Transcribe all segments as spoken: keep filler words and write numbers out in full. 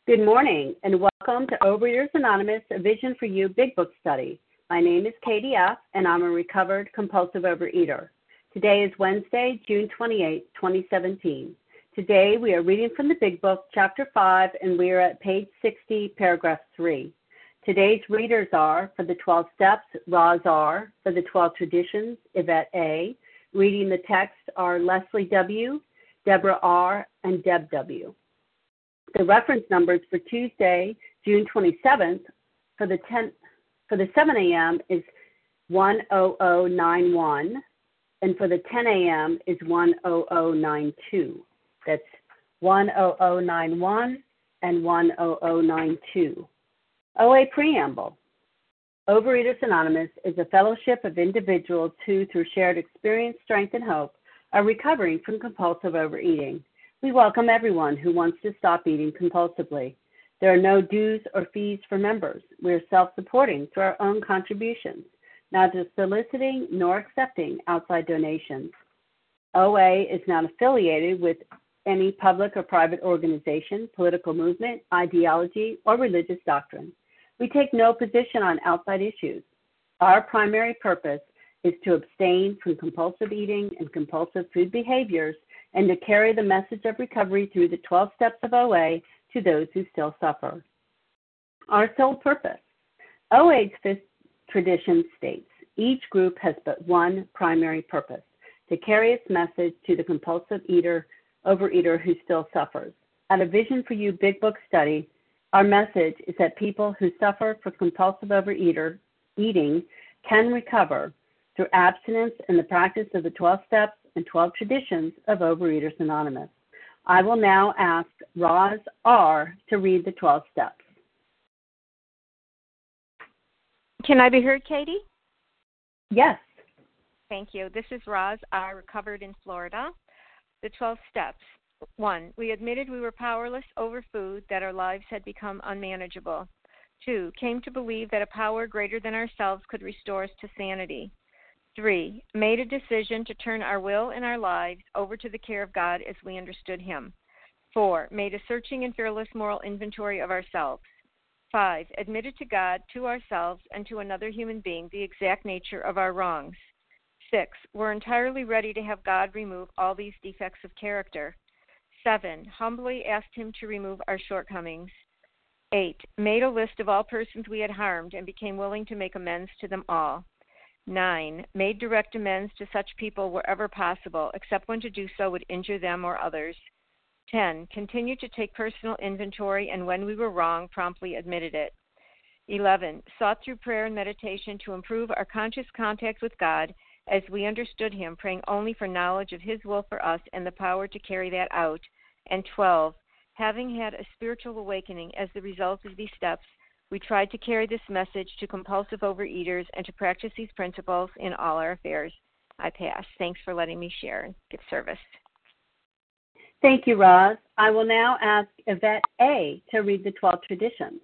Good morning, and welcome to Overeaters Anonymous, a Vision for You Big Book Study. My name is Katie F., and I'm a recovered compulsive overeater. Today is Wednesday, June twenty-eighth, twenty seventeen. Today we are reading from the Big Book, Chapter five, and we are at page sixty, paragraph three. Today's readers are, for the twelve Steps, Roz R., for the twelve Traditions, Yvette A. Reading the text are Leslie W., Deborah R., and Deb W. The reference numbers for Tuesday, June twenty-seventh, for the ten, for the seven a.m. is one zero zero nine one, and for the ten a.m. is one zero zero nine two. That's one zero zero nine one and one zero zero nine two. O A Preamble. Overeaters Anonymous is a fellowship of individuals who, through shared experience, strength, and hope, are recovering from compulsive overeating. We welcome everyone who wants to stop eating compulsively. There are no dues or fees for members. We are self-supporting through our own contributions, neither soliciting nor accepting outside donations. O A is not affiliated with any public or private organization, political movement, ideology, or religious doctrine. We take no position on outside issues. Our primary purpose is to abstain from compulsive eating and compulsive food behaviors and to carry the message of recovery through the twelve steps of O A to those who still suffer. Our sole purpose. O A's fifth tradition states, each group has but one primary purpose, to carry its message to the compulsive eater, overeater who still suffers. At a Vision for You Big Book Study, our message is that people who suffer from compulsive overeater eating can recover through abstinence and the practice of the twelve steps and twelve traditions of Overeaters Anonymous. I will now ask Roz R. to read the twelve steps. Can I be heard, Katie? Yes. Thank you. This is Roz R., recovered in Florida. The twelve steps. One, we admitted we were powerless over food, that our lives had become unmanageable. Two, came to believe that a power greater than ourselves could restore us to sanity. Three, made a decision to turn our will and our lives over to the care of God as we understood Him. Four, made a searching and fearless moral inventory of ourselves. Five, admitted to God, to ourselves, and to another human being the exact nature of our wrongs. Six, were entirely ready to have God remove all these defects of character. Seven, humbly asked Him to remove our shortcomings. Eight, made a list of all persons we had harmed and became willing to make amends to them all. Nine, made direct amends to such people wherever possible, except when to do so would injure them or others. Ten, continued to take personal inventory, and when we were wrong, promptly admitted it. Eleven, sought through prayer and meditation to improve our conscious contact with God as we understood Him, praying only for knowledge of His will for us and the power to carry that out. And twelve, having had a spiritual awakening as the result of these steps, we tried to carry this message to compulsive overeaters and to practice these principles in all our affairs. I pass. Thanks for letting me share and give service. Thank you, Roz. I will now ask Yvette A. to read the twelve traditions.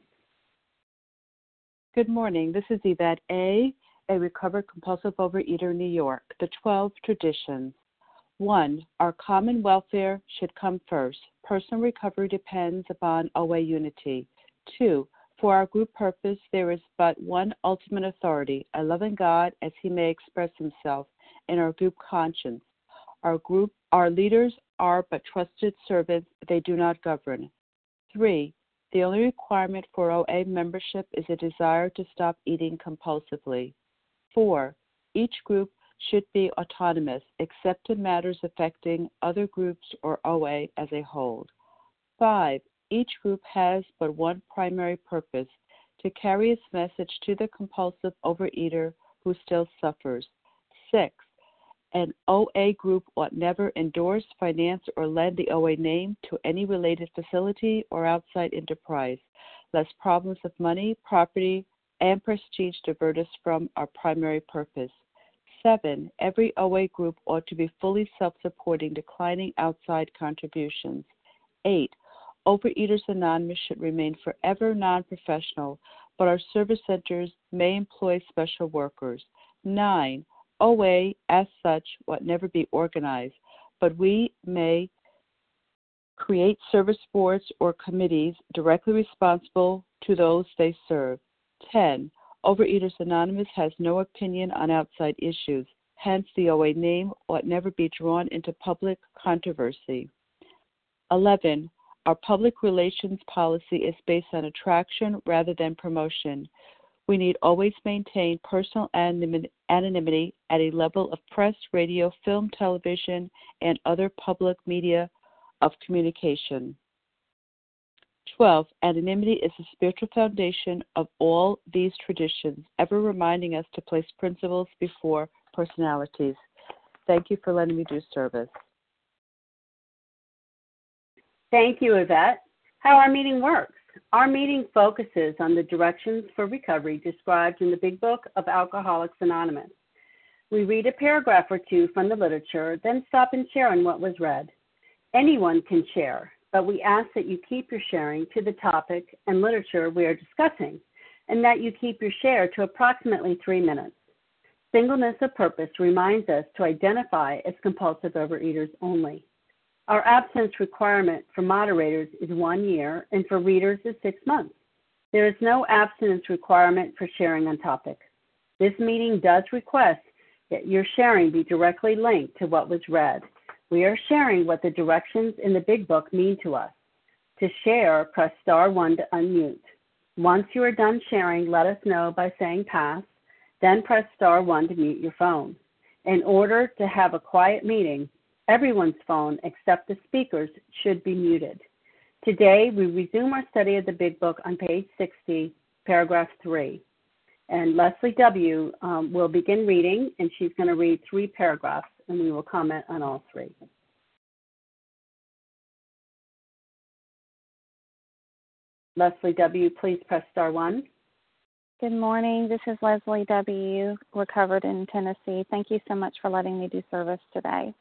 Good morning. This is Yvette A., a recovered compulsive overeater in New York. The twelve traditions. One, our common welfare should come first. Personal recovery depends upon O A unity. Two, for our group purpose, there is but one ultimate authority, a loving God as He may express Himself in our group conscience. Our group, our leaders are but trusted servants, they do not govern. Three, the only requirement for O A membership is a desire to stop eating compulsively. Four, each group should be autonomous, except in matters affecting other groups or O A as a whole. Five, each group has but one primary purpose, to carry its message to the compulsive overeater who still suffers. Six, an O A group ought never endorse, finance, or lend the O A name to any related facility or outside enterprise, lest problems of money, property, and prestige divert us from our primary purpose. Seven, every O A group ought to be fully self-supporting, declining outside contributions. Eight, Overeaters Anonymous should remain forever non-professional, but our service centers may employ special workers. Nine, O A, as such, ought never be organized, but we may create service boards or committees directly responsible to those they serve. ten. Overeaters Anonymous has no opinion on outside issues. Hence, the O A name ought never be drawn into public controversy. eleven. Our public relations policy is based on attraction rather than promotion. We need always maintain personal anonymity at a level of press, radio, film, television, and other public media of communication. twelve. Anonymity is the spiritual foundation of all these traditions, ever reminding us to place principles before personalities. Thank you for letting me do service. Thank you, Yvette. How our meeting works. Our meeting focuses on the directions for recovery described in the Big Book of Alcoholics Anonymous. We read a paragraph or two from the literature, then stop and share on what was read. Anyone can share, but we ask that you keep your sharing to the topic and literature we are discussing, and that you keep your share to approximately three minutes. Singleness of purpose reminds us to identify as compulsive overeaters only. Our absence requirement for moderators is one year, and for readers is six months. There is no abstinence requirement for sharing on topic. This meeting does request that your sharing be directly linked to what was read. We are sharing what the directions in the Big Book mean to us. To share, press star one to unmute. Once you are done sharing, let us know by saying pass, then press star one to mute your phone. In order to have a quiet meeting, everyone's phone except the speaker's should be muted. Today, we resume our study of the Big Book on page sixty, paragraph three. And Leslie W. Um, will begin reading, and she's going to read three paragraphs, and we will comment on all three. Leslie W., please press star one. Good morning. This is Leslie W., recovered in Tennessee. Thank you so much for letting me do service today.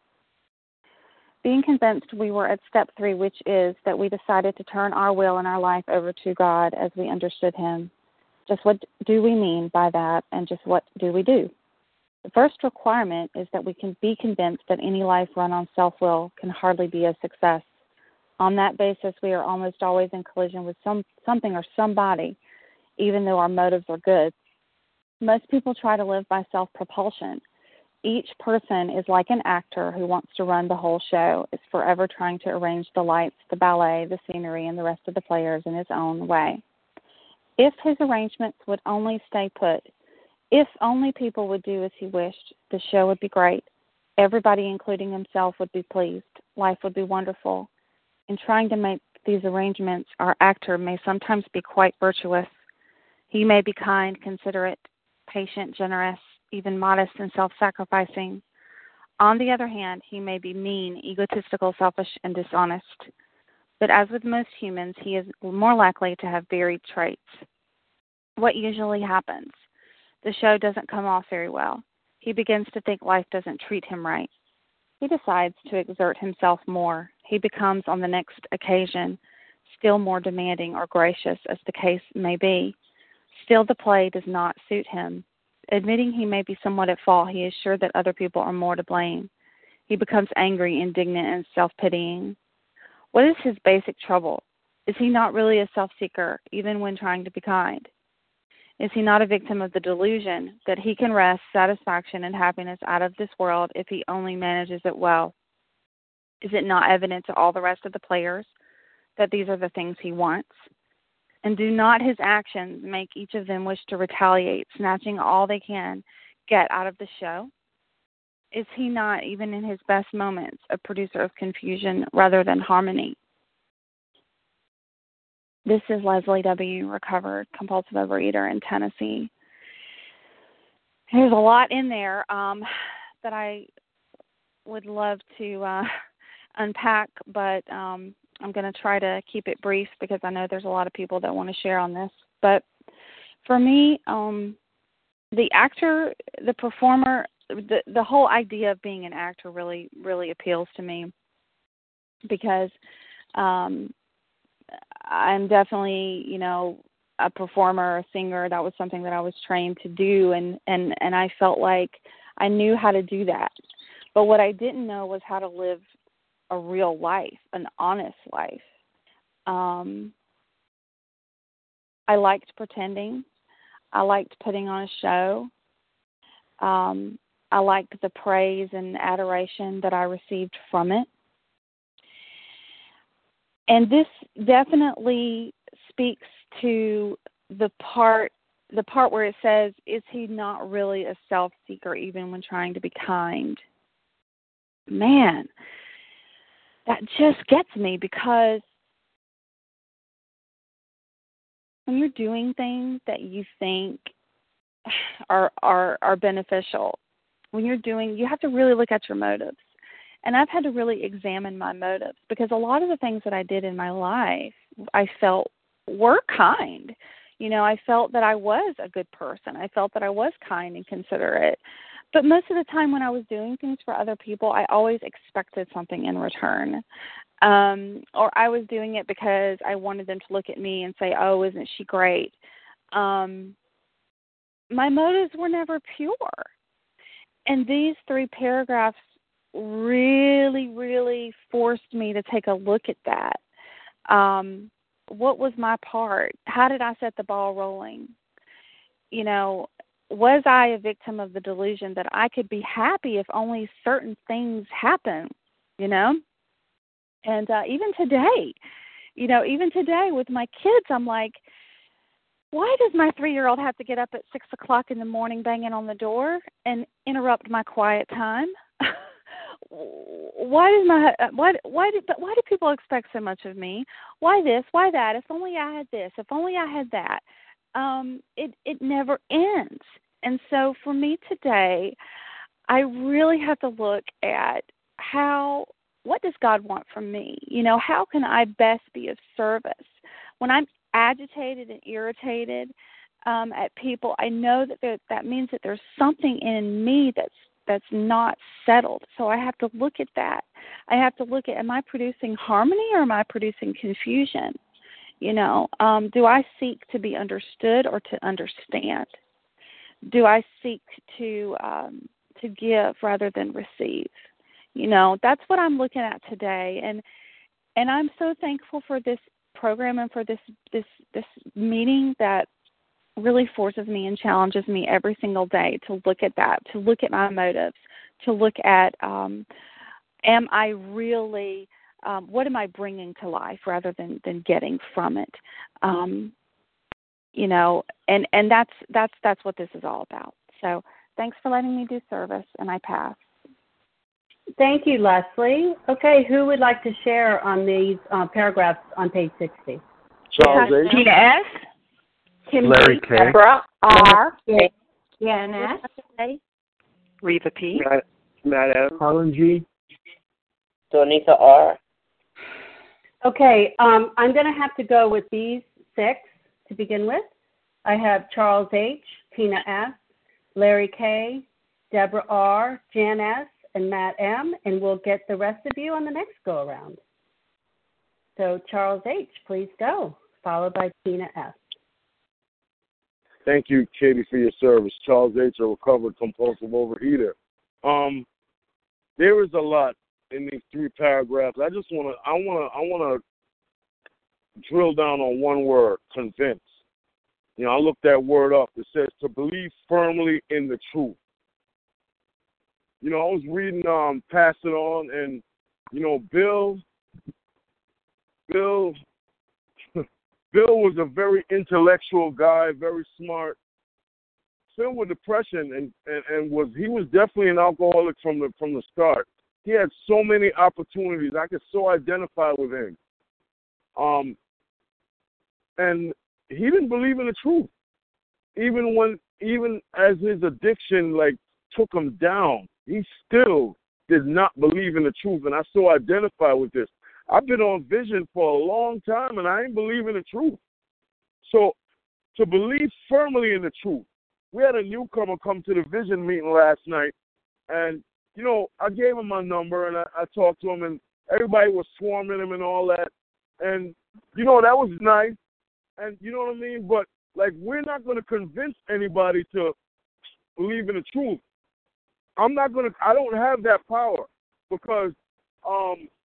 Being convinced we were at step three, which is that we decided to turn our will and our life over to God as we understood Him. Just what do we mean by that, and just what do we do? The first requirement is that we can be convinced that any life run on self-will can hardly be a success. On that basis, we are almost always in collision with some something or somebody, even though our motives are good. Most people try to live by self-propulsion. Each person is like an actor who wants to run the whole show, is forever trying to arrange the lights, the ballet, the scenery, and the rest of the players in his own way. If his arrangements would only stay put, if only people would do as he wished, the show would be great. Everybody, including himself, would be pleased. Life would be wonderful. In trying to make these arrangements, our actor may sometimes be quite virtuous. He may be kind, considerate, patient, generous, even modest and self-sacrificing. On the other hand, he may be mean, egotistical, selfish, and dishonest. But as with most humans, he is more likely to have varied traits. What usually happens? The show doesn't come off very well. He begins to think life doesn't treat him right. He decides to exert himself more. He becomes, on the next occasion, still more demanding or gracious, as the case may be. Still, the play does not suit him. Admitting he may be somewhat at fault, he is sure that other people are more to blame. He becomes angry, indignant, and self-pitying. What is his basic trouble? Is he not really a self-seeker, even when trying to be kind? Is he not a victim of the delusion that he can wrest satisfaction and happiness out of this world if he only manages it well? Is it not evident to all the rest of the players that these are the things he wants? And do not his actions make each of them wish to retaliate, snatching all they can get out of the show? Is he not, even in his best moments, a producer of confusion rather than harmony? This is Leslie W., recovered compulsive overeater in Tennessee. There's a lot in there um, that I would love to uh, unpack, but um, I'm going to try to keep it brief because I know there's a lot of people that want to share on this. But for me, um, the actor, the performer, the the whole idea of being an actor really, really appeals to me because um, I'm definitely, you know, a performer, a singer. That was something that I was trained to do, and, and, and I felt like I knew how to do that. But what I didn't know was how to live a real life, an honest life. Um, I liked pretending. I liked putting on a show. Um, I liked the praise and adoration that I received from it. And this definitely speaks to the part the part where it says, is he not really a self-seeker even when trying to be kind? Man, that just gets me, because when you're doing things that you think are are are beneficial, when you're doing, you have to really look at your motives. And I've had to really examine my motives, because a lot of the things that I did in my life, I felt were kind. You know, I felt that I was a good person. I felt that I was kind and considerate. But most of the time when I was doing things for other people, I always expected something in return. Um, or I was doing it because I wanted them to look at me and say, oh, isn't she great? Um, my motives were never pure. And these three paragraphs really, really forced me to take a look at that. Um, what was my part? How did I set the ball rolling? You know, was I a victim of the delusion that I could be happy if only certain things happen, you know? And uh, even today, you know, even today with my kids, I'm like, why does my three-year-old have to get up at six o'clock in the morning banging on the door and interrupt my quiet time? Why does my why why do why do people expect so much of me? Why this? Why that? If only I had this. If only I had that. Um, it it never ends. And so for me today, I really have to look at how what does God want from me? You know, how can I best be of service? When I'm agitated and irritated um, at people, I know that there, that means that there's something in me that's that's not settled. So I have to look at that. I have to look at, am I producing harmony or am I producing confusion? You know, um, do I seek to be understood or to understand? Do I seek to um, to give rather than receive? You know, that's what I'm looking at today, and and I'm so thankful for this program and for this this this meeting that really forces me and challenges me every single day to look at that, to look at my motives, to look at um, am I really, um, what am I bringing to life rather than, than getting from it, um, you know, and, and that's that's that's what this is all about. So thanks for letting me do service, and I pass. Thank you, Leslie. Okay, who would like to share on these uh, paragraphs on page sixty? Charles H. Tina S. Kim Larry P. K. Deborah R. Jan S. Reva P. Matt, Matt M. Harlan G. Donika R. Okay, um, I'm going to have to go with these six to begin with. I have Charles H., Tina S., Larry K., Deborah R., Jan S., and Matt M., and we'll get the rest of you on the next go-around. So Charles H., please go, followed by Tina S. Thank you, Katie, for your service. Charles H., a recovered compulsive overeater. Um, there is a lot in these three paragraphs. I just want to, I want to, I want to drill down on one word: convince. You know, I looked that word up. It says to believe firmly in the truth. You know, I was reading um, Pass It On, and you know, Bill, Bill. Bill was a very intellectual guy, very smart, filled with depression, and, and, and was he was definitely an alcoholic from the from the start. He had so many opportunities. I could so identify with him. Um, and he didn't believe in the truth, even when even as his addiction like took him down. He still did not believe in the truth, and I so identify with this. I've been on Vision for a long time, and I ain't believing the truth. So to believe firmly in the truth, we had a newcomer come to the Vision meeting last night, and, you know, I gave him my number, and I, I talked to him, and everybody was swarming him and all that. And, you know, that was nice, and you know what I mean? But, like, we're not going to convince anybody to believe in the truth. I'm not going to – I don't have that power because – um.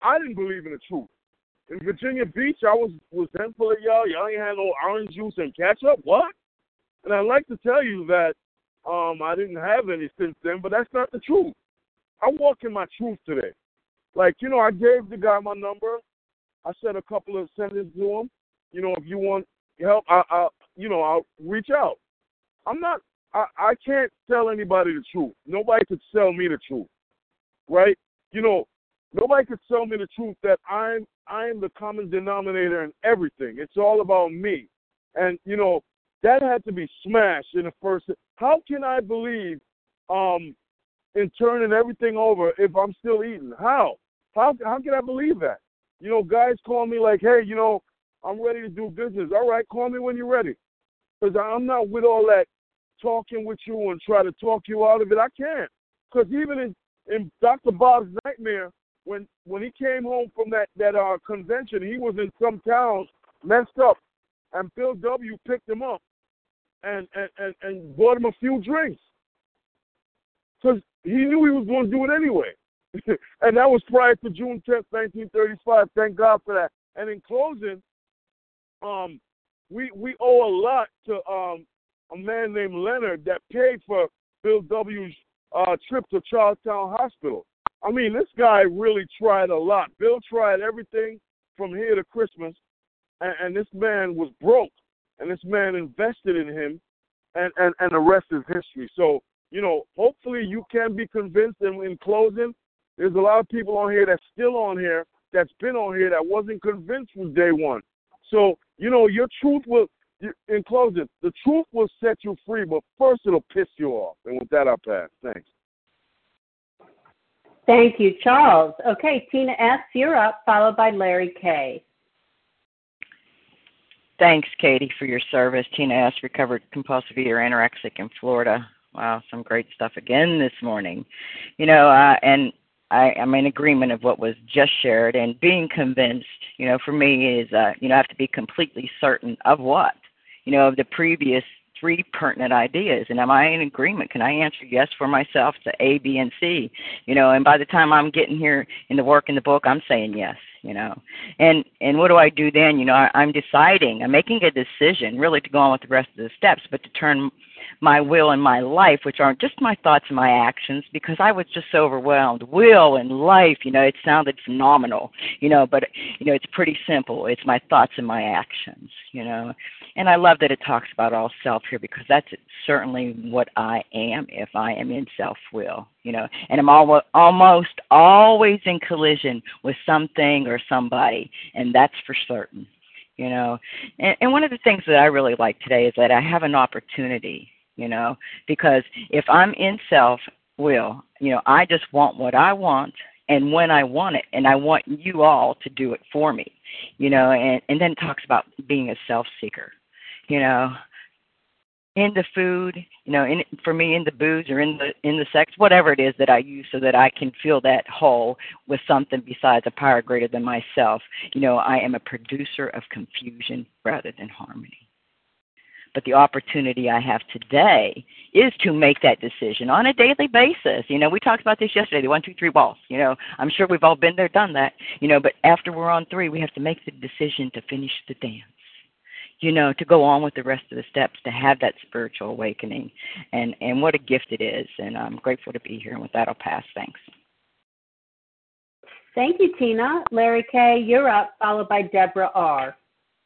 I didn't believe in the truth. In Virginia Beach, I was was resentful of y'all. Y'all ain't had no orange juice and ketchup. What? And I'd like to tell you that um, I didn't have any since then, but that's not the truth. I walk in my truth today. Like, you know, I gave the guy my number. I said a couple of sentences to him. You know, if you want help, I, I you know, I'll reach out. I'm not, I, I can't tell anybody the truth. Nobody could sell me the truth, right? You know, nobody could sell me the truth that I'm, I'm the common denominator in everything. It's all about me. And, you know, that had to be smashed in the first. How can I believe um, in turning everything over if I'm still eating? How? How how can I believe that? You know, guys call me like, hey, you know, I'm ready to do business. All right, call me when you're ready. Because I'm not with all that talking with you and try to talk you out of it. I can't. Because even in, in Doctor Bob's nightmare, when when he came home from that, that uh, convention, he was in some town messed up. And Bill W. picked him up and, and, and, and bought him a few drinks. Because he knew he was going to do it anyway. And that was prior to June tenth, nineteen thirty-five. Thank God for that. And in closing, um, we we owe a lot to um, a man named Leonard that paid for Bill W.'s uh, trip to Charlestown Hospital. I mean, this guy really tried a lot. Bill tried everything from here to Christmas, and, and this man was broke. And this man invested in him, and, and, and the rest is history. So, you know, hopefully you can be convinced. And in closing, there's a lot of people on here that's still on here, that's been on here, that wasn't convinced from day one. So, you know, your truth will, in closing, the truth will set you free, but first it'll piss you off. And with that, I'll pass. Thanks. Thank you, Charles. Okay, Tina S., you're up, followed by Larry K. Thanks, Katie, for your service. Tina S., recovered compulsive eater, anorexic in Florida. Wow, some great stuff again this morning. You know, uh, and I, I'm in agreement of what was just shared, and being convinced, you know, for me is, uh, you know, I have to be completely certain of what? You know, of the previous three pertinent ideas. And am I in agreement? Can I answer yes for myself to A, B, and C? You know, and by the time I'm getting here in the work in the book, I'm saying yes, you know. And and what do I do then? You know, I, I'm deciding, I'm making a decision really to go on with the rest of the steps, but to turn my will and my life, which aren't just my thoughts and my actions, because I was just so overwhelmed. Will and life, you know, it sounded phenomenal, you know, but, you know, it's pretty simple. It's my thoughts and my actions, you know. And I love that it talks about all self here, because that's certainly what I am if I am in self-will, you know. And I'm al- almost always in collision with something or somebody, and that's for certain, you know. And, and one of the things that I really like today is that I have an opportunity, you know, because if I'm in self-will, you know, I just want what I want and when I want it, and I want you all to do it for me, you know. And, and then it talks about being a self-seeker, you know, in the food, you know, in, for me, in the booze or in the in the sex, whatever it is that I use so that I can fill that hole with something besides a power greater than myself. You know, I am a producer of confusion rather than harmony. But the opportunity I have today is to make that decision on a daily basis. You know, we talked about this yesterday, the one, two, three balls. You know, I'm sure we've all been there, done that. You know, but after we're on three, we have to make the decision to finish the dance. You know, to go on with the rest of the steps, to have that spiritual awakening. And, and what a gift it is. And I'm grateful to be here. And with that, I'll pass. Thanks. Thank you, Tina. Larry K., you're up, followed by Deborah R.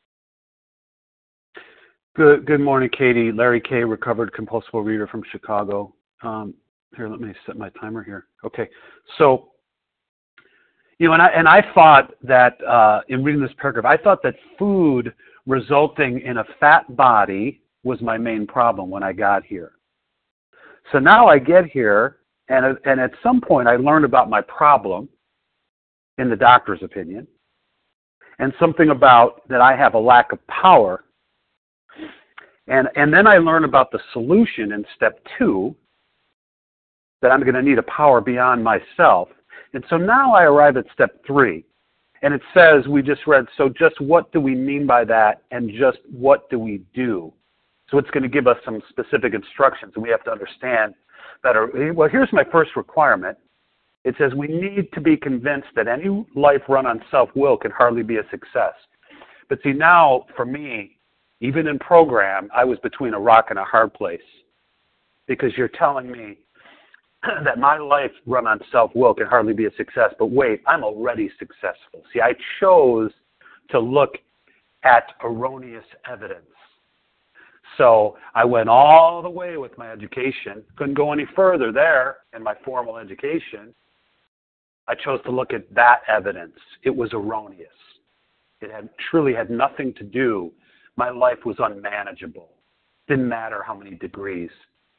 Good good morning, Katie. Larry K., recovered compulsive reader from Chicago. Um, here, let me set my timer here. Okay, so, you know, and I, and I thought that, uh, in reading this paragraph, I thought that food resulting in a fat body was my main problem when I got here. So now I get here, and, and at some point I learned about my problem, in the doctor's opinion, and something about that I have a lack of power. And and then I learn about the solution in step two, that I'm going to need a power beyond myself. And so now I arrive at step three. And it says, we just read, so just what do we mean by that, and just what do we do? So it's going to give us some specific instructions, and we have to understand better. Well, here's my first requirement. It says we need to be convinced that any life run on self-will can hardly be a success. But see, now, for me, even in program, I was between a rock and a hard place. Because you're telling me that my life run on self-will can hardly be a success. But wait, I'm already successful. See, I chose to look at erroneous evidence. So I went all the way with my education. Couldn't go any further there in my formal education. I chose to look at that evidence. It was erroneous. It had truly had nothing to do. My life was unmanageable. Didn't matter how many degrees.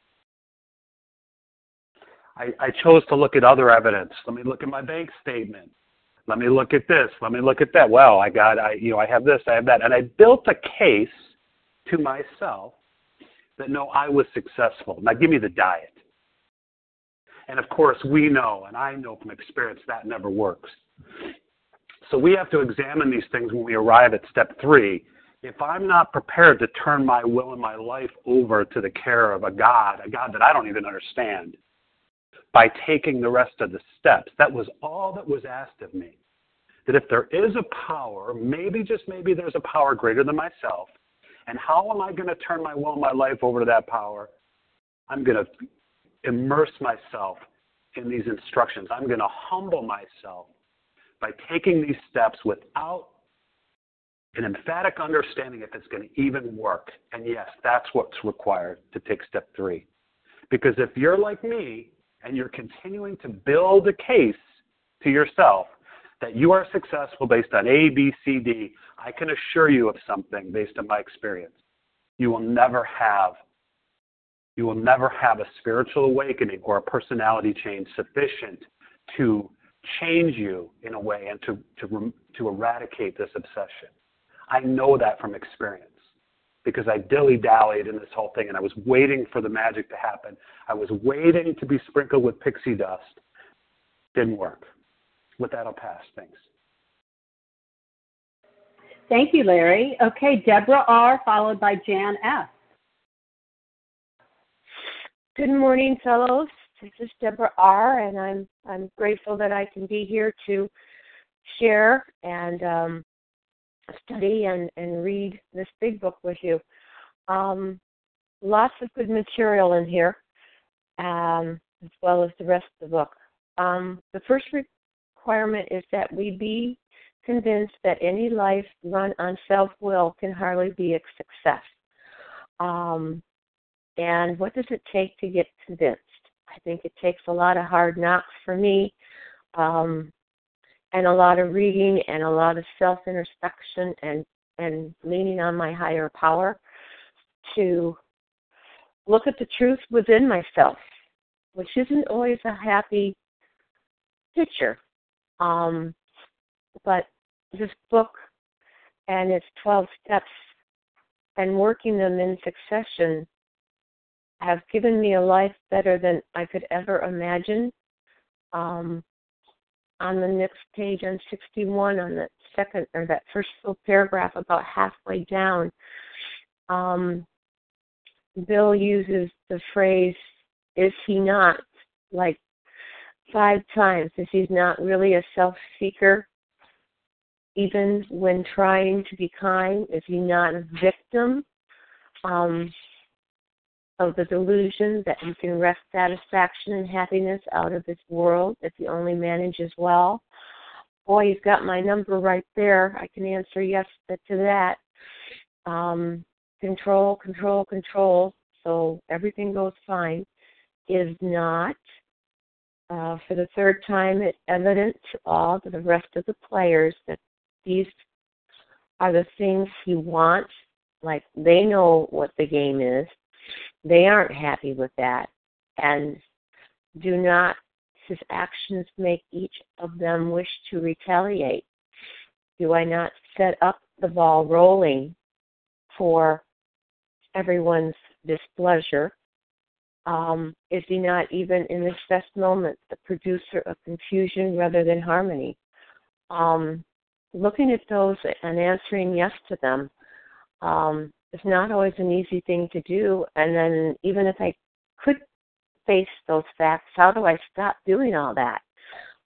I, I chose to look at other evidence. Let me look at my bank statement. Let me look at this. Let me look at that. Well, I got, I, you know, I have this, I have that. And I built a case to myself that, no, I was successful. Now give me the diet. And of course, we know, and I know from experience, that never works. So we have to examine these things when we arrive at step three. If I'm not prepared to turn my will and my life over to the care of a God, a God that I don't even understand, by taking the rest of the steps, that was all that was asked of me. That if there is a power, maybe, just maybe, there's a power greater than myself, and how am I going to turn my will and my life over to that power? I'm going to immerse myself in these instructions. I'm going to humble myself by taking these steps without an emphatic understanding if it's going to even work. And yes, that's what's required to take step three. Because if you're like me and you're continuing to build a case to yourself that you are successful based on A, B, C, D, I can assure you of something based on my experience. You will never have You will never have a spiritual awakening or a personality change sufficient to change you in a way and to, to, to eradicate this obsession. I know that from experience because I dilly-dallied in this whole thing and I was waiting for the magic to happen. I was waiting to be sprinkled with pixie dust. Didn't work. With that, I'll pass. Thanks. Thank you, Larry. Okay, Deborah R., followed by Jan F. Good morning, fellows. This is Deborah R., and I'm I'm grateful that I can be here to share and um, study and, and read this big book with you. Um, lots of good material in here, um, as well as the rest of the book. Um, the first requirement is that we be convinced that any life run on self-will can hardly be a success. Um, And what does it take to get convinced? I think it takes a lot of hard knocks for me, um, and a lot of reading and a lot of self-introspection and, and leaning on my higher power to look at the truth within myself, which isn't always a happy picture. Um, but this book and its twelve steps and working them in succession have given me a life better than I could ever imagine. Um, on the next page, on sixty-one, on that second or that first full paragraph, about halfway down, um, Bill uses the phrase, "Is he not?" like five times. Is he not really a self-seeker, even when trying to be kind? Is he not a victim? Um, of the delusion that he can wrest satisfaction and happiness out of this world if he only manages well? Boy, he's got my number right there. I can answer yes to that. Um, control, control, control, so everything goes fine, is not, uh, for the third time, it's evident to all, to the rest of the players, that these are the things he wants. Like, they know what the game is. They aren't happy with that, and do not his actions make each of them wish to retaliate? Do I not set up the ball rolling for everyone's displeasure? Um, is he not, even in this best moment, the producer of confusion rather than harmony? Um, looking at those and answering yes to them, um, it's not always an easy thing to do. And then even if I could face those facts, how do I stop doing all that?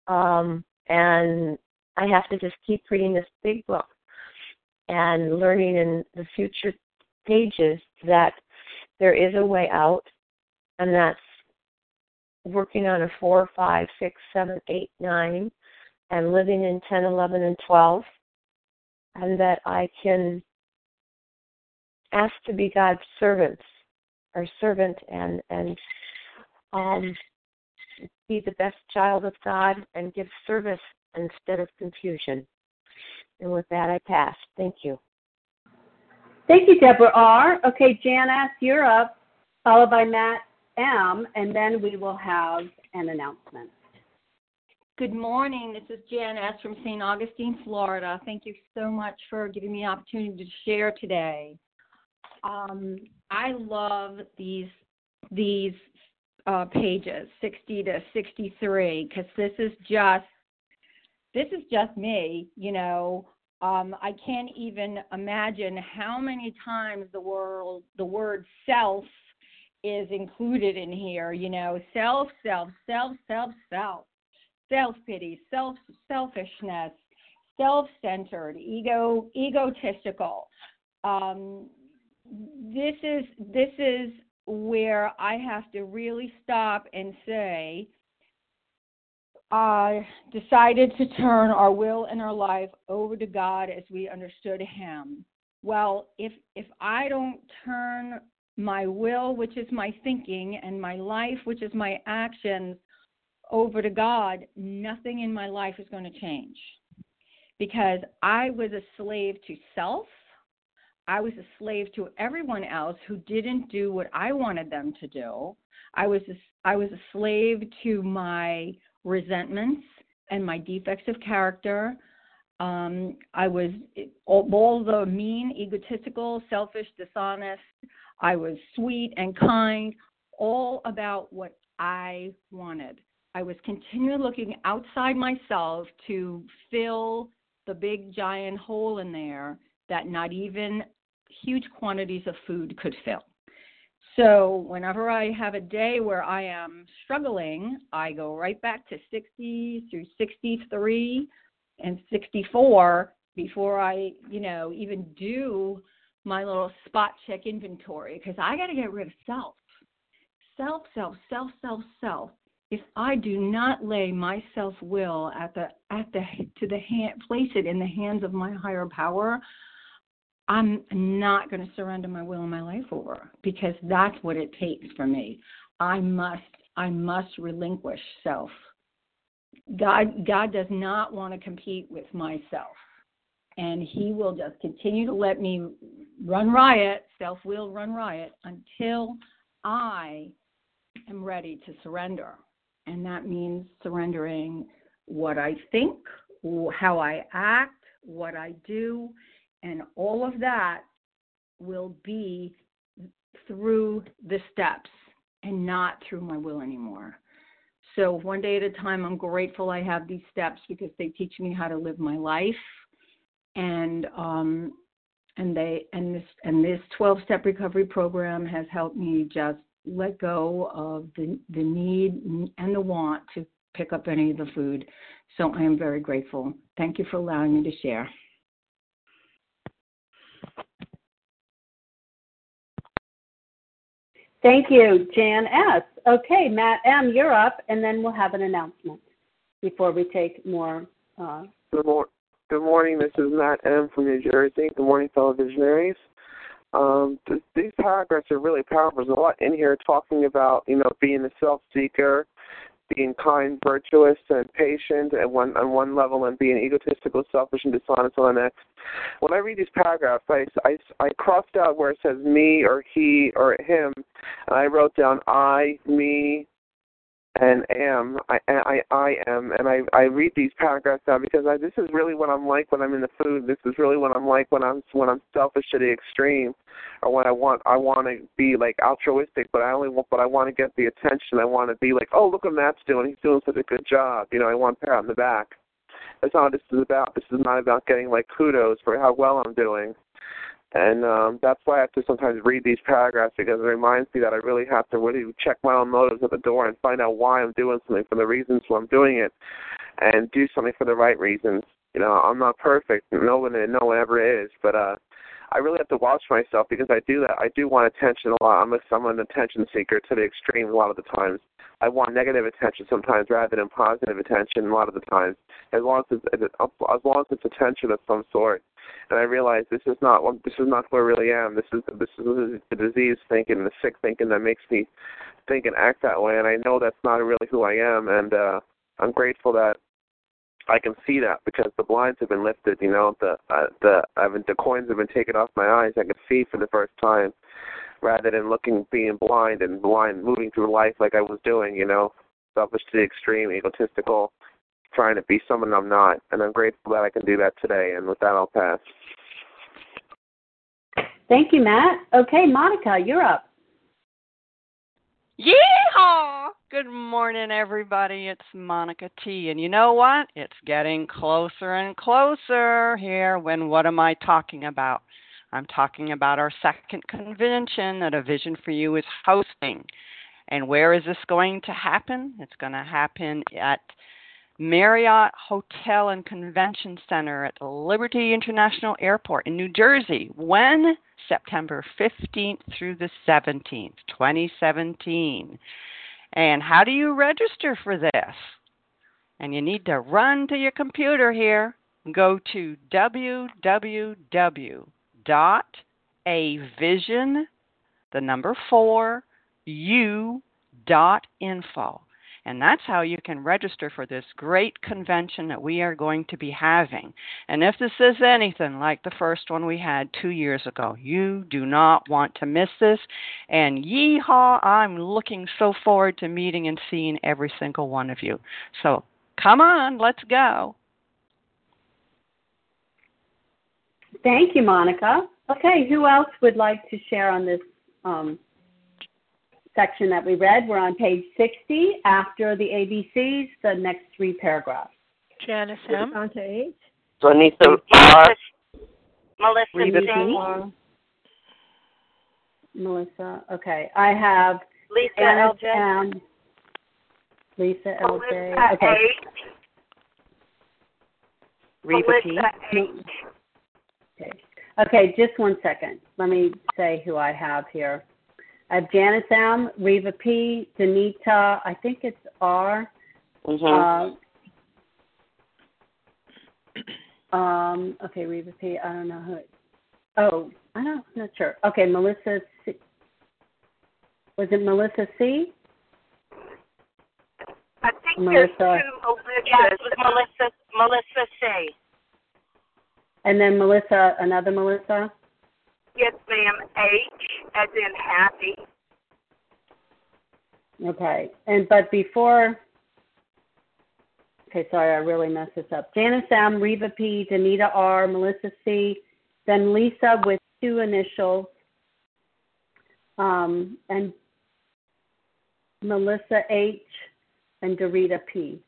Um, and I have to just keep reading this big book and learning in the future pages that there is a way out, and that's working on a four, five, six, seven, eight, nine, and living in ten, eleven, and twelve, and that I can ask to be God's servants, or servant, and and um, be the best child of God and give service instead of confusion. And with that, I pass. Thank you. Thank you, Deborah R. Okay, Jan S., you're up, followed by Matt M., and then we will have an announcement. Good morning. This is Jan S. from Saint Augustine, Florida. Thank you so much for giving me the opportunity to share today. Um, I love these these uh, pages, sixty to sixty-three, because this is just this is just me. You know, um, I can't even imagine how many times the word the word self is included in here. You know, self, self, self, self, self. Self-pity, self, selfishness, self-centered, ego, egotistical. Um, this is this is where I have to really stop and say, I uh, decided to turn our will and our life over to God as we understood Him. Well, if if I don't turn my will, which is my thinking, and my life, which is my actions, over to God, nothing in my life is going to change, because I was a slave to self. I was a slave to everyone else who didn't do what I wanted them to do. I was a, I was a slave to my resentments and my defects of character. Um, I was all, all the mean, egotistical, selfish, dishonest. I was sweet and kind, all about what I wanted. I was continually looking outside myself to fill the big giant hole in there that not even huge quantities of food could fill. So whenever I have a day where I am struggling, I go right back to sixty through sixty-three and sixty-four before I, you know, even do my little spot check inventory, because I got to get rid of self. Self, self, self, self, self. If I do not lay my self-will at the at the to the hand, place it in the hands of my higher power, I'm not going to surrender my will and my life over, because that's what it takes for me. I must I must relinquish self. God God does not want to compete with myself, and He will just continue to let me run riot. Self will run riot until I am ready to surrender. And that means surrendering what I think, how I act, what I do, and all of that will be through the steps and not through my will anymore. So one day at a time, I'm grateful I have these steps, because they teach me how to live my life, and um, and they and this and this twelve-step recovery program has helped me just let go of the, the need and the want to pick up any of the food. So I am very grateful. Thank you for allowing me to share. Thank you, Jan S. Okay, Matt M., you're up, and then we'll have an announcement before we take more. Uh... Good, mor- Good morning. This is Matt M. from New Jersey. Good morning, fellow visionaries. Um, th- these paragraphs are really powerful. There's a lot in here talking about, you know, being a self-seeker, being kind, virtuous, and patient at one, on one level, and being egotistical, selfish, and dishonest on the next. When I read these paragraphs, I, I, I crossed out where it says me or he or him, and I wrote down I, me, and am, I, I, I am, and I, I read these paragraphs out because I, this is really what I'm like when I'm in the food. This is really what I'm like when I'm when I'm selfish to the extreme, or when I want I want to be like altruistic, but I only want but I want to get the attention. I want to be like, oh, look what Matt's doing. He's doing such a good job. You know, I want a pat on the back. That's not what this is about. This is not about getting like kudos for how well I'm doing. And um, that's why I have to sometimes read these paragraphs, because it reminds me that I really have to really check my own motives at the door and find out why I'm doing something, for the reasons why I'm doing it, and do something for the right reasons. You know, I'm not perfect. No one, no one ever is, but uh, I really have to watch myself, because I do that. I do want attention a lot. I'm, a, I'm an attention seeker to the extreme a lot of the times. I want negative attention sometimes rather than positive attention a lot of the times, as long as it's, as long as it's attention of some sort. And I realize this is not this is not who I really am. This is this is the disease thinking, the sick thinking that makes me think and act that way. And I know that's not really who I am. And uh, I'm grateful that I can see that, because the blinds have been lifted. You know, the uh, the I've been, the coins have been taken off my eyes. I can see for the first time, rather than looking, being blind and blind, moving through life like I was doing. You know, selfish to the extreme, egotistical, trying to be someone I'm not. And I'm grateful that I can do that today. And with that, I'll pass. Thank you, Matt. Okay, Monica, you're up. Yeehaw! Good morning, everybody. It's Monica T. And you know what? It's getting closer and closer here. When what am I talking about? I'm talking about our second convention that A Vision for You is hosting. And where is this going to happen? It's going to happen at Marriott Hotel and Convention Center at Liberty International Airport in New Jersey. When? September fifteenth through the seventeenth, twenty seventeen. And how do you register for this? And you need to run to your computer here. Go to w w w dot a vision, the number four, u dot info. And that's how you can register for this great convention that we are going to be having. And if this is anything like the first one we had two years ago, you do not want to miss this. And yeehaw, I'm looking so forward to meeting and seeing every single one of you. So come on, let's go. Thank you, Monica. Okay, who else would like to share on this um, section that we read? We're on page sixty, after the A B Cs, the next three paragraphs. Janice M. So Anissa R. Melissa Reba C. R. Melissa, okay. I have Lisa Anna L J. M. Lisa L J. Melissa Okay. H. Reba P. Melissa H. Okay. Okay, just one second. Let me say who I have here. I have Janice M., Reva P., Danita, I think it's R. Mm-hmm. Uh, um, okay, Reva P., I don't know who it, oh, I don't, I'm not sure. Okay, Melissa C. Was it Melissa C.? I think Melissa. there's two Melissas. Yes, it was Melissa, Melissa C. And then Melissa, another Melissa? Yes, ma'am. H, as in happy. Okay. And but before, okay, sorry, I really messed this up. Janice M., Reva P., Danita R., Melissa C., then Lisa with two initials, um, and Melissa H., and Dorita P.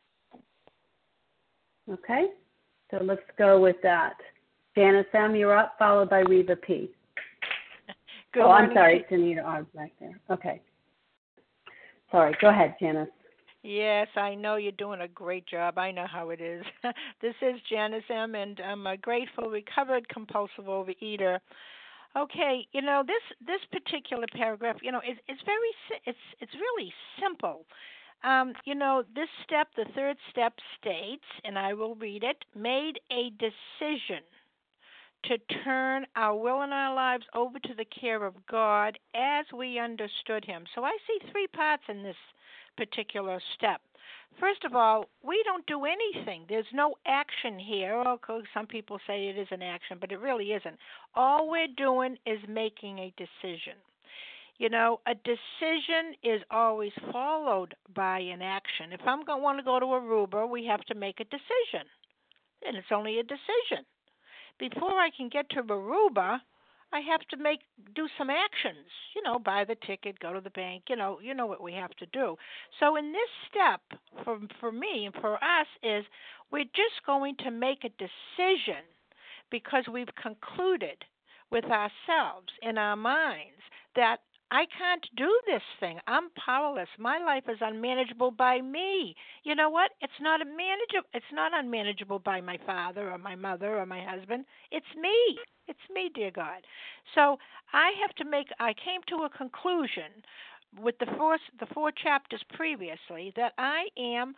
Okay? So let's go with that. Janice M., you're up, followed by Reva P. Good oh, I'm morning. sorry, Danita R. back there. Okay. Sorry, go ahead, Janice. Yes, I know you're doing a great job. I know how it is. This is Janice M., and I'm a grateful, recovered, compulsive overeater. Okay, you know, this this particular paragraph, you know, it, it's very, it's it's really simple. Um, you know, this step, the third step states, and I will read it, made a decision to turn our will and our lives over to the care of God as we understood Him. So I see three parts in this particular step. First of all, we don't do anything. There's no action here. Okay, some people say it is an action, but it really isn't. All we're doing is making a decision. You know, a decision is always followed by an action. If I'm going to want to go to Aruba, we have to make a decision, and it's only a decision. Before I can get to Aruba, I have to make do some actions. You know, buy the ticket, go to the bank. You know, you know what we have to do. So in this step, for for me and for us, is we're just going to make a decision because we've concluded with ourselves in our minds that I can't do this thing. I'm powerless. My life is unmanageable by me. You know what? It's not unmanageable. It's not unmanageable by my father or my mother or my husband. It's me. It's me, dear God. So I have to make. I came to a conclusion with the four the four chapters previously that I am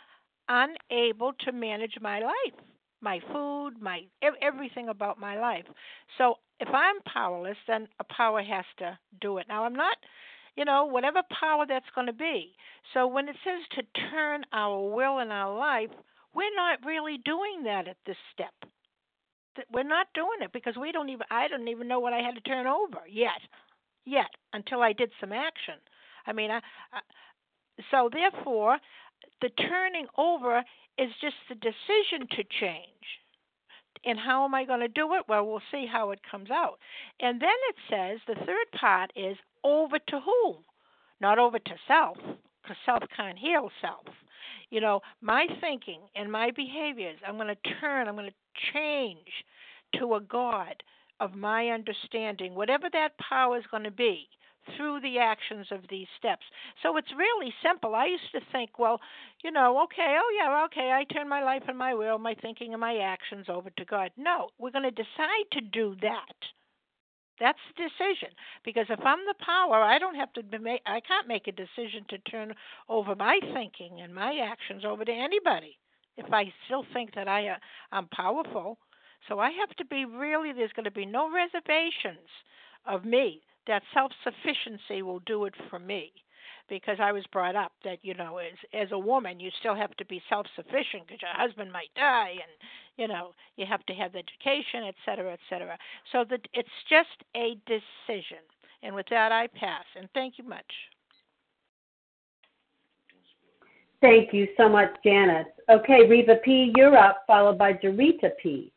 unable to manage my life, my food, my everything about my life. So if I'm powerless, then a power has to do it. Now, I'm not, you know, whatever power that's going to be. So when it says to turn our will in our life, we're not really doing that at this step. We're not doing it because we don't even, I don't even know what I had to turn over yet, yet, until I did some action. I mean, I, I, so therefore, the turning over is just the decision to change. And how am I going to do it? Well, we'll see how it comes out. And then it says the third part is over to whom? Not over to self, because self can't heal self. You know, my thinking and my behaviors, I'm going to turn, I'm going to change to a God of my understanding, whatever that power is going to be, through the actions of these steps. So it's really simple. I used to think, well, you know, okay, oh yeah, okay, I turn my life and my will, my thinking and my actions over to God. No, we're going to decide to do that. That's the decision. Because if I'm the power, I don't have to make, I can't make a decision to turn over my thinking and my actions over to anybody if I still think that I, uh, I'm powerful. So I have to be really, there's going to be no reservations of me. That self-sufficiency will do it for me, because I was brought up that, you know, as as a woman, you still have to be self-sufficient because your husband might die, and, you know, you have to have the education, et cetera, et cetera. So that it's just a decision. And with that, I pass. And thank you much. Thank you so much, Janice. Okay, Reva P., you're up, followed by Dorita P.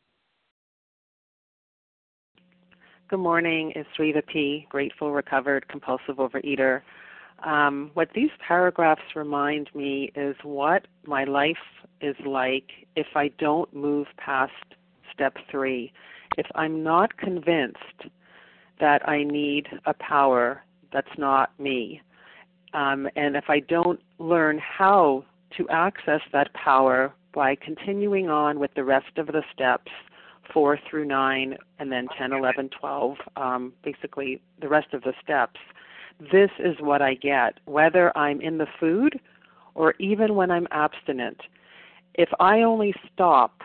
Good morning. It's Reva P., grateful, recovered, compulsive overeater. Um, what these paragraphs remind me is what my life is like if I don't move past step three. If I'm not convinced that I need a power that's not me, um, and if I don't learn how to access that power by continuing on with the rest of the steps, four through nine, and then ten, eleven, twelve, um, basically the rest of the steps. This is what I get, whether I'm in the food or even when I'm abstinent. If I only stop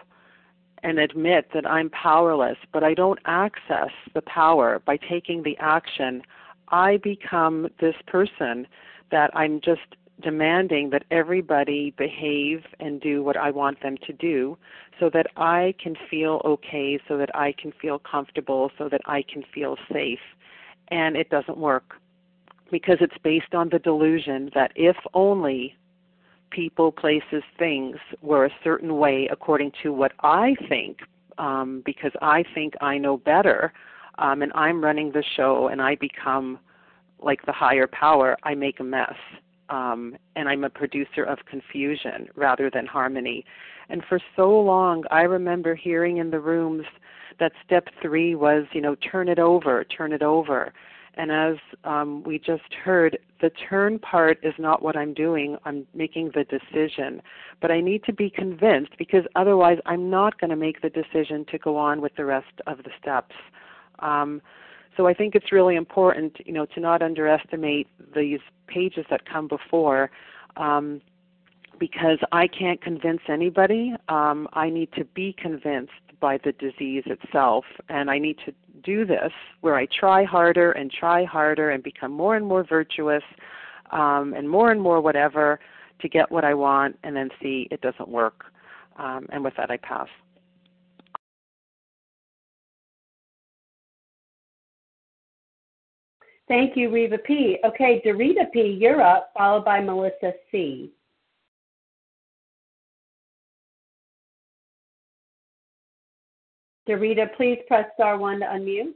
and admit that I'm powerless, but I don't access the power by taking the action, I become this person that I'm just demanding that everybody behave and do what I want them to do so that I can feel okay, so that I can feel comfortable, so that I can feel safe. And it doesn't work because it's based on the delusion that if only people, places, things were a certain way according to what I think, um, because I think I know better, um, and I'm running the show and I become like the higher power, I make a mess. Um, and I'm a producer of confusion rather than harmony. And for so long, I remember hearing in the rooms that step three was, you know, turn it over, turn it over. And as um, we just heard, the turn part is not what I'm doing. I'm making the decision. But I need to be convinced, because otherwise I'm not going to make the decision to go on with the rest of the steps. Um, So I think it's really important, you know, to not underestimate these pages that come before, um, because I can't convince anybody. Um, I need to be convinced by the disease itself, and I need to do this where I try harder and try harder and become more and more virtuous um, and more and more whatever to get what I want, and then see it doesn't work. Um, and with that, I pass. Thank you, Reva P. Okay, Dorita P., you're up, followed by Melissa C. Dorita, please press star one to unmute.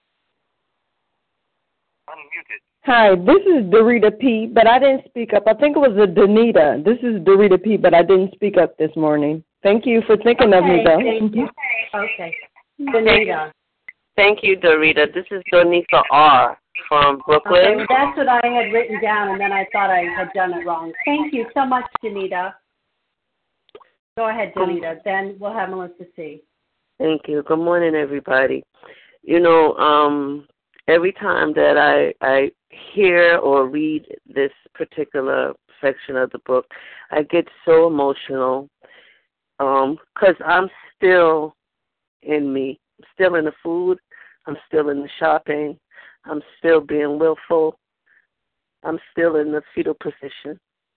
Unmuted. Hi, this is Dorita P., but I didn't speak up. I think it was a Danita. This is Dorita P., but I didn't speak up this morning. Thank you for thinking okay, of me, though. Thank you. Okay. Danita. Thank you, Dorita. This is Donisa R. from Brooklyn. Okay, well, that's what I had written down, and then I thought I had done it wrong. Thank you so much, Danita. Go ahead, Danita. Then we'll have Melissa C. Thank you. Good morning, everybody. You know, um, every time that I, I hear or read this particular section of the book, I get so emotional because um, I'm still in me. I'm still in the food. I'm still in the shopping. I'm still being willful. I'm still in the fetal position.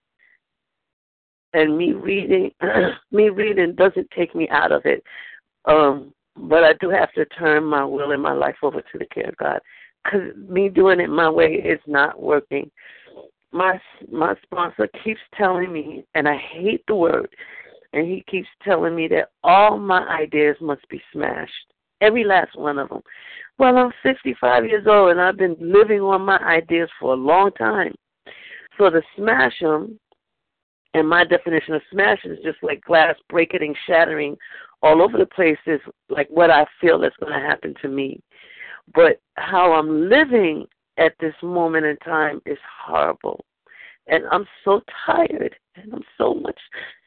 And me reading, me reading doesn't take me out of it. Um, but I do have to turn my will and my life over to the care of God, because me doing it my way is not working. My my sponsor keeps telling me, and I hate the word, and he keeps telling me that all my ideas must be smashed, every last one of them. Well, I'm sixty-five years old, and I've been living on my ideas for a long time. So to smash them, and my definition of smash is just like glass breaking and shattering all over the place, is like what I feel is going to happen to me. But how I'm living at this moment in time is horrible. And I'm so tired, and I'm so much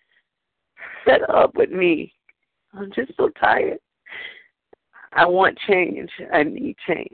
fed up with me. I'm just so tired. I want change. I need change.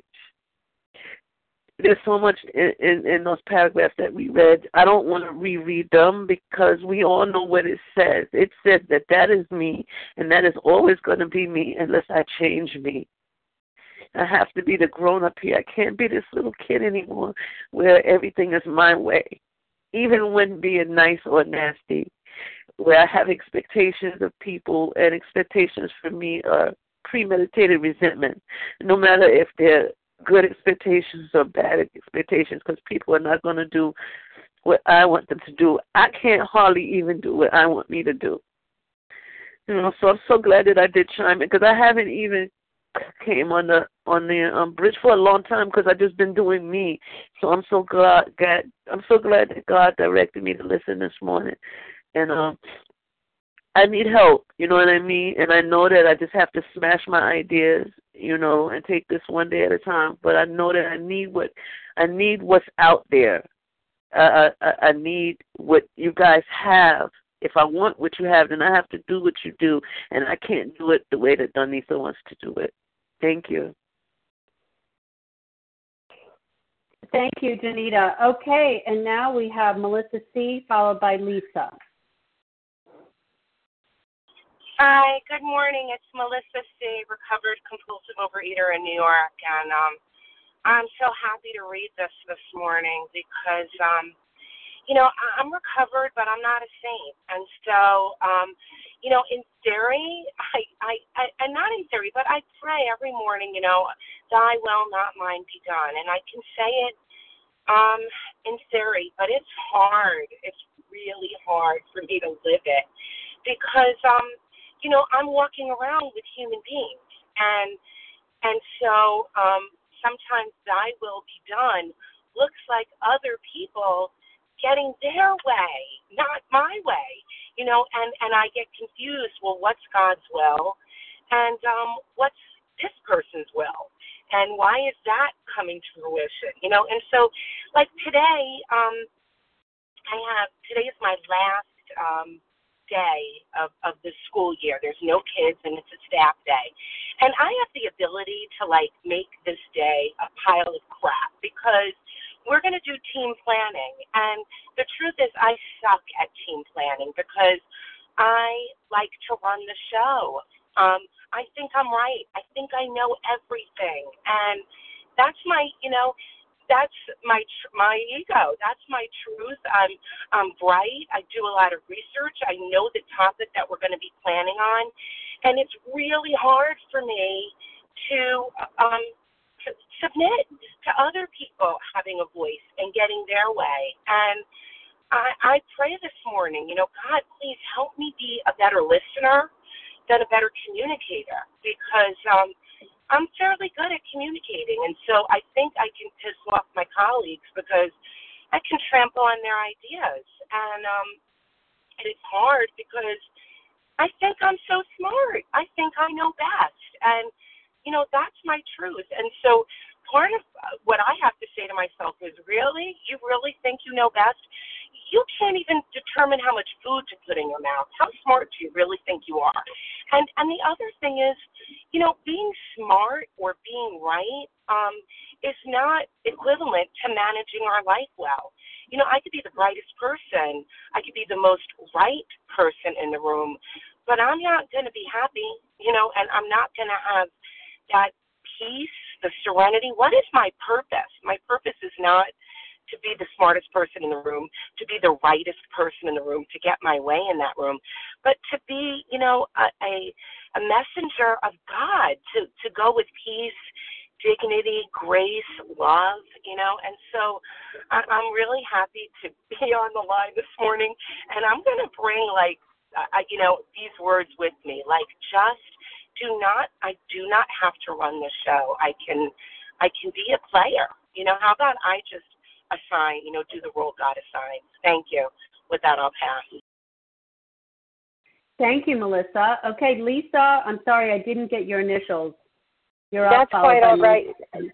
There's so much in, in, in those paragraphs that we read. I don't want to reread them because we all know what it says. It says that that is me, and that is always going to be me unless I change me. I have to be the grown-up here. I can't be this little kid anymore where everything is my way, even when being nice or nasty, where I have expectations of people, and expectations for me are premeditated resentment, no matter if they're good expectations or bad expectations, because people are not going to do what I want them to do. I can't hardly even do what I want me to do. You know, so I'm so glad that I did chime in, because I haven't even came on the on the um, bridge for a long time because I've just been doing me. So I'm so glad, God, I'm so glad that God directed me to listen this morning. And um, I need help, you know what I mean? And I know that I just have to smash my ideas, you know, and take this one day at a time. But I know that I need what I need what's out there. Uh, I, I need what you guys have. If I want what you have, then I have to do what you do, and I can't do it the way that Donisa wants to do it. Thank you. Thank you, Danita. Okay, and now we have Melissa C., followed by Lisa. Hi, good morning. It's Melissa C., recovered compulsive overeater in New York, and um, I'm so happy to read this this morning because, um, you know, I'm recovered, but I'm not a saint. And so, um, you know, in theory, I, I, I, and not in theory, but I pray every morning, you know, thy will, not mine, be done. And I can say it um, in theory, but it's hard. It's really hard for me to live it because, um, you know, I'm walking around with human beings. And, and so um, sometimes thy will be done looks like other people getting their way, not my way, you know, and, and I get confused, well, what's God's will, and um, what's this person's will, and why is that coming to fruition, you know, and so, like today, um, I have, today is my last um, day of, of the school year. There's no kids, and it's a staff day, and I have the ability to, like, make this day a pile of crap, because we're going to do team planning. And the truth is I suck at team planning because I like to run the show. Um, I think I'm right. I think I know everything. And that's my, you know, that's my my ego. That's my truth. I'm, I'm bright. I do a lot of research. I know the topic that we're going to be planning on. And it's really hard for me to um, to submit to other people having a voice and getting their way. And I, I pray this morning, you know, God, please help me be a better listener than a better communicator, because um, I'm fairly good at communicating. And so I think I can piss off my colleagues because I can trample on their ideas. And um, it's hard because I think I'm so smart. I think I know best. And you know, that's my truth. And so part of what I have to say to myself is, really? You really think you know best? You can't even determine how much food to put in your mouth. How smart do you really think you are? And and the other thing is, you know, being smart or being right um, is not equivalent to managing our life well. You know, I could be the brightest person. I could be the most right person in the room, but I'm not going to be happy, you know, and I'm not going to have that peace, the serenity. What is my purpose? My purpose is not to be the smartest person in the room, to be the rightest person in the room, to get my way in that room, but to be, you know, a, a, a messenger of God, to, to go with peace, dignity, grace, love, you know. And so I, I'm really happy to be on the line this morning, and I'm going to bring, like, uh, you know, these words with me, like, just do not, I do not have to run the show. I can, I can be a player. You know, how about I just assign, you know, do the role God assigns. Thank you. With that, I'll pass. Thank you, Melissa. Okay, Lisa, I'm sorry I didn't get your initials. You're That's up, quite all right. Melissa.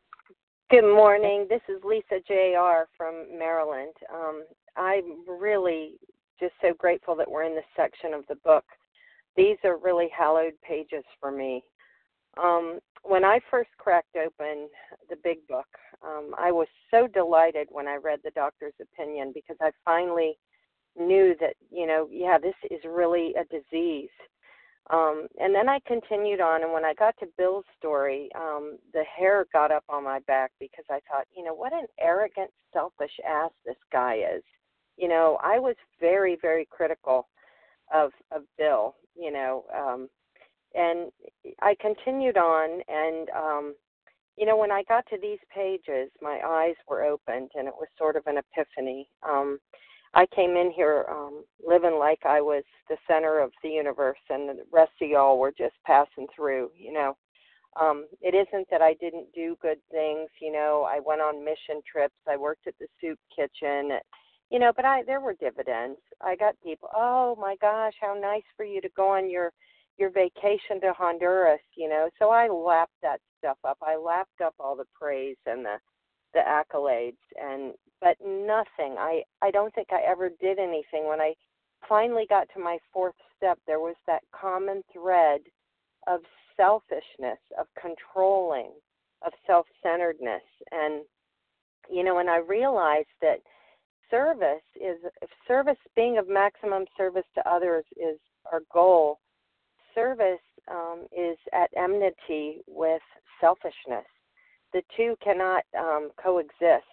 Good morning. This is Lisa J R from Maryland. Um, I'm really just so grateful that we're in this section of the book. These are really hallowed pages for me. Um, when I first cracked open the big book, um, I was so delighted when I read the doctor's opinion, because I finally knew that, you know, yeah, this is really a disease. Um, and then I continued on, and when I got to Bill's story, um, the hair got up on my back, because I thought, you know, what an arrogant, selfish ass this guy is. You know, I was very, very critical of of Bill, you know, um, and I continued on, and, um, you know, when I got to these pages, my eyes were opened, and it was sort of an epiphany. Um, I came in here um, living like I was the center of the universe, and the rest of y'all were just passing through, you know. Um, it isn't that I didn't do good things, you know. I went on mission trips. I worked at the soup kitchen, you know, but I there were dividends. I got people, oh, my gosh, how nice for you to go on your your vacation to Honduras, you know. So I lapped that stuff up. I lapped up all the praise and the the accolades, and but nothing. I, I don't think I ever did anything. When I finally got to my fourth step, there was that common thread of selfishness, of controlling, of self-centeredness. And, you know, and I realized that service is, if service, being of maximum service to others is our goal, service um, is at enmity with selfishness. The two cannot um, coexist.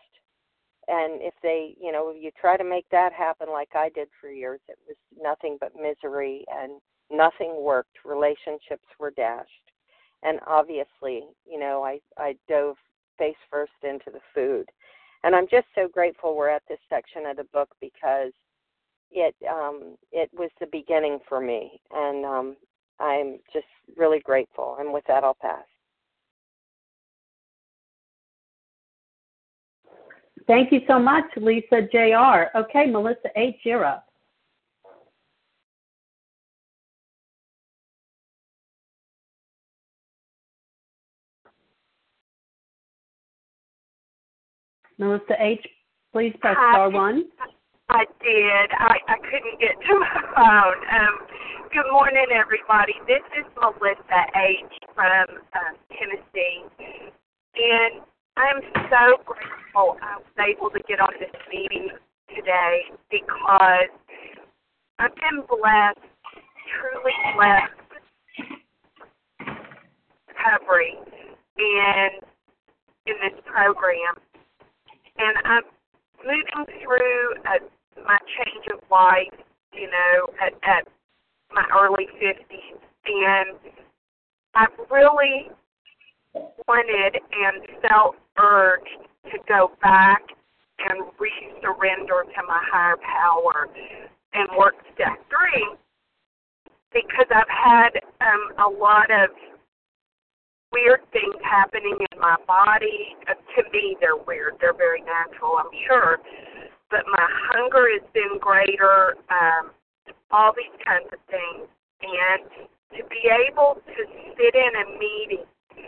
And if they, you know, if you try to make that happen like I did for years, it was nothing but misery, and nothing worked. Relationships were dashed. And obviously, you know, I, I dove face first into the food. And I'm just so grateful we're at this section of the book, because it um, it was the beginning for me. And um, I'm just really grateful. And with that, I'll pass. Thank you so much, Lisa J R. Okay, Melissa H., you're up. Melissa H., please press star one. I did. I, I couldn't get to my phone. Um, good morning, everybody. This is Melissa H. from uh, Tennessee, and I'm so grateful I was able to get on this meeting today, because I've been blessed, truly blessed, recovery and in this program. And I'm moving through a, my change of life, you know, at, at my early fifties, and I really wanted and felt urged to go back and re-surrender to my higher power and work step three, because I've had um, a lot of weird things happening in my body. Uh, to me, they're weird. They're very natural, I'm sure. But my hunger has been greater, um, all these kinds of things. And to be able to sit in a meeting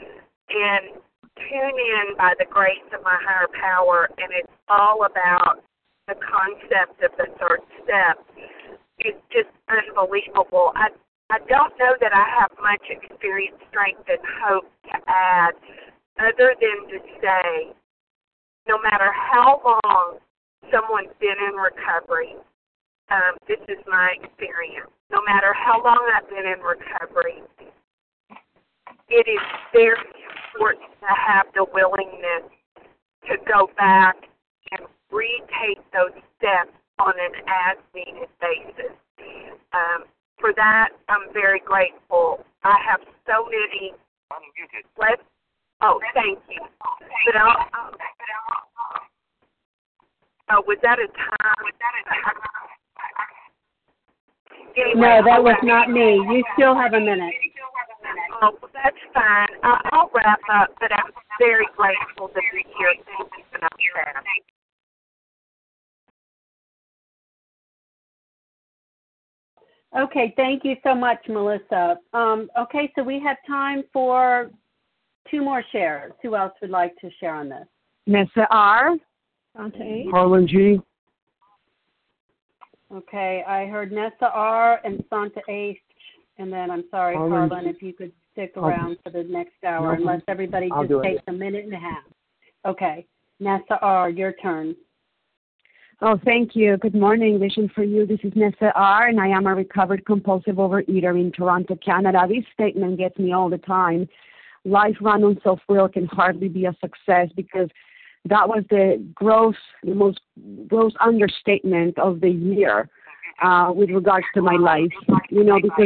and tune in by the grace of my higher power, and it's all about the concept of the third step. It's just unbelievable. I I don't know that I have much experience, strength, and hope to add other than to say, no matter how long someone's been in recovery, um, this is my experience. No matter how long I've been in recovery, it is very important to have the willingness to go back and retake those steps on an as-needed basis. Um, for that, I'm very grateful. I have so many. Let's, oh, thank you. But I'll, oh, was that a time? Was that a time? Anyway, no, that was not me. You still have a minute. Oh, well, that's fine. I'll wrap up, but I'm very grateful to be here. Thank you for that. Okay, thank you so much, Melissa. Um, okay, so we have time for two more shares. Who else would like to share on this? Nessa R. Sante. Harlan G. Okay, I heard Nessa R. and Santa H. And then I'm sorry, Harlan, Harlan, if you could stick around for the next hour no, and let everybody I'll just take a minute and a half. Okay, Nessa R., your turn. Oh, thank you. Good morning, Vision for You. This is Nessa R., and I am a recovered compulsive overeater in Toronto, Canada. This statement gets me all the time. Life run on self-will can hardly be a success, because that was the gross, the most gross understatement of the year uh, with regards to my life. You know, because,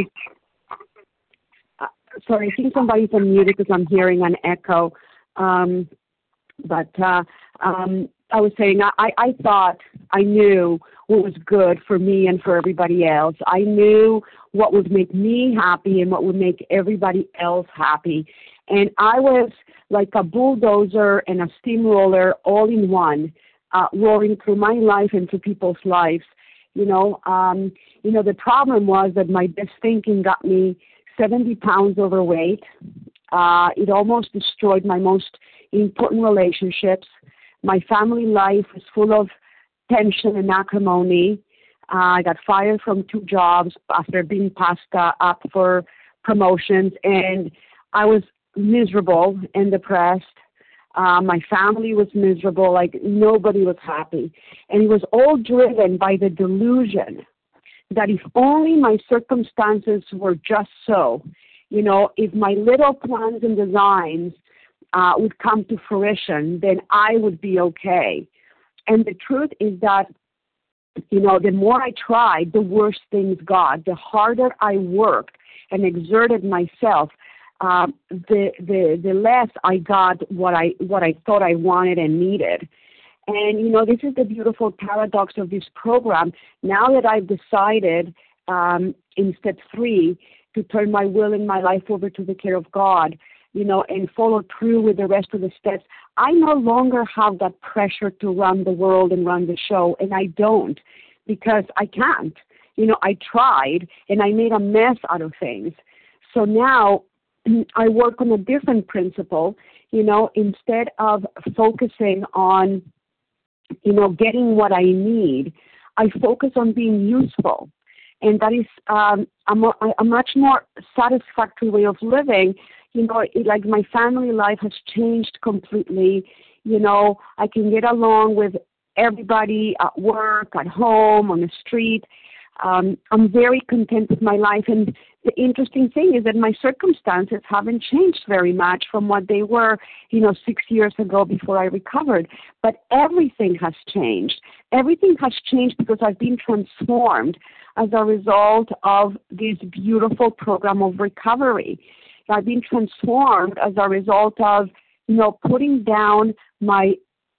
uh, sorry, I think somebody's unmuted because I'm hearing an echo. Um, but uh, um, I was saying, I, I thought I knew what was good for me and for everybody else. I knew what would make me happy and what would make everybody else happy. And I was like a bulldozer and a steamroller all in one, uh, roaring through my life and through people's lives. You know, um, you know, the problem was that my best thinking got me seventy pounds overweight. Uh, it almost destroyed my most important relationships. My family life was full of tension and acrimony. Uh, I got fired from two jobs after being passed uh, up for promotions, and I was miserable and depressed. Uh, my family was miserable, like nobody was happy. And it was all driven by the delusion that if only my circumstances were just so, you know, if my little plans and designs uh, would come to fruition, then I would be okay. And the truth is that, you know, the more I tried, the worse things got. The harder I worked and exerted myself, uh, the the the less I got what I what I thought I wanted and needed. And, you know, this is the beautiful paradox of this program. Now that I've decided um, in step three to turn my will and my life over to the care of God, you know, and follow through with the rest of the steps, I no longer have that pressure to run the world and run the show, and I don't, because I can't. You know, I tried, and I made a mess out of things. So now I work on a different principle. You know, instead of focusing on, you know, getting what I need, I focus on being useful. And that is um, a, mo- a much more satisfactory way of living. You know, it, like my family life has changed completely. You know, I can get along with everybody at work, at home, on the street. Um, I'm very content with my life. And the interesting thing is that my circumstances haven't changed very much from what they were, you know, six years ago before I recovered. But everything has changed. Everything has changed because I've been transformed as a result of this beautiful program of recovery. I've been transformed as a result of, you know, putting down my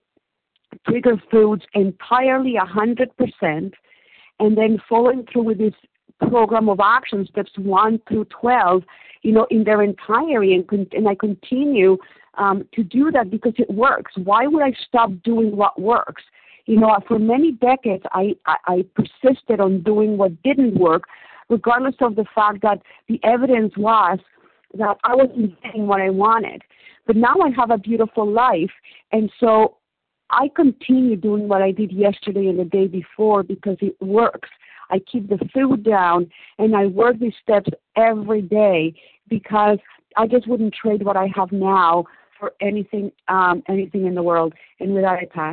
trigger foods entirely one hundred percent and then following through with this program of action, steps one through twelve, you know, in their entirety. And, con- and I continue um, to do that because it works. Why would I stop doing what works? You know, for many decades, I, I, I persisted on doing what didn't work, regardless of the fact that the evidence was that I wasn't getting what I wanted. But now I have a beautiful life. And so I continue doing what I did yesterday and the day before because it works. I keep the food down, and I work these steps every day because I just wouldn't trade what I have now for anything um, anything in the world. And with that, I pass.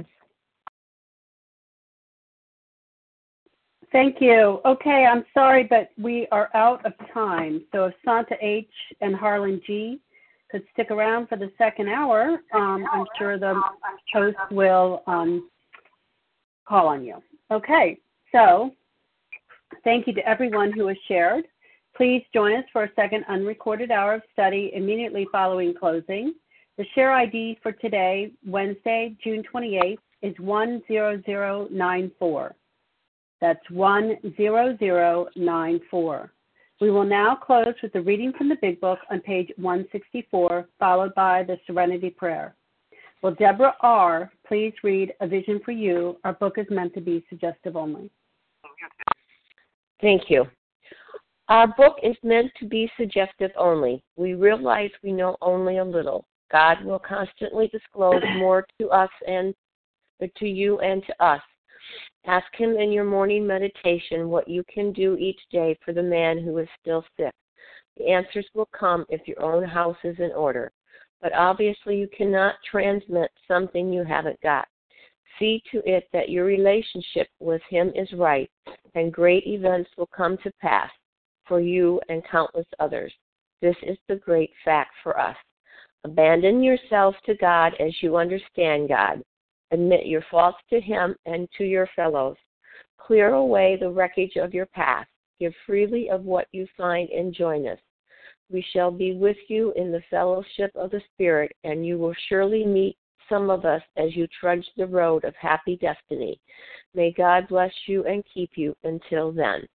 Thank you. Okay, I'm sorry, but we are out of time. So if Santa H and Harlan G could stick around for the second hour, um, I'm sure the host will um, call on you. Okay, so thank you to everyone who has shared. Please join us for a second unrecorded hour of study immediately following closing. The share I D for today, Wednesday, June twenty-eighth, is one zero zero nine four. That's one zero zero nine four. We will now close with the reading from the Big Book on page one sixty-four, followed by the Serenity Prayer. Will Deborah R. please read A Vision for You? Our book is meant to be suggestive only. Thank you. Our book is meant to be suggestive only. We realize we know only a little. God will constantly disclose more to us and to you and to us. Ask him in your morning meditation what you can do each day for the man who is still sick. The answers will come if your own house is in order. But obviously you cannot transmit something you haven't got. See to it that your relationship with him is right, and great events will come to pass for you and countless others. This is the great fact for us. Abandon yourself to God as you understand God. Admit your faults to him and to your fellows. Clear away the wreckage of your past. Give freely of what you find and join us. We shall be with you in the fellowship of the Spirit, and you will surely meet some of us as you trudge the road of happy destiny. May God bless you and keep you until then.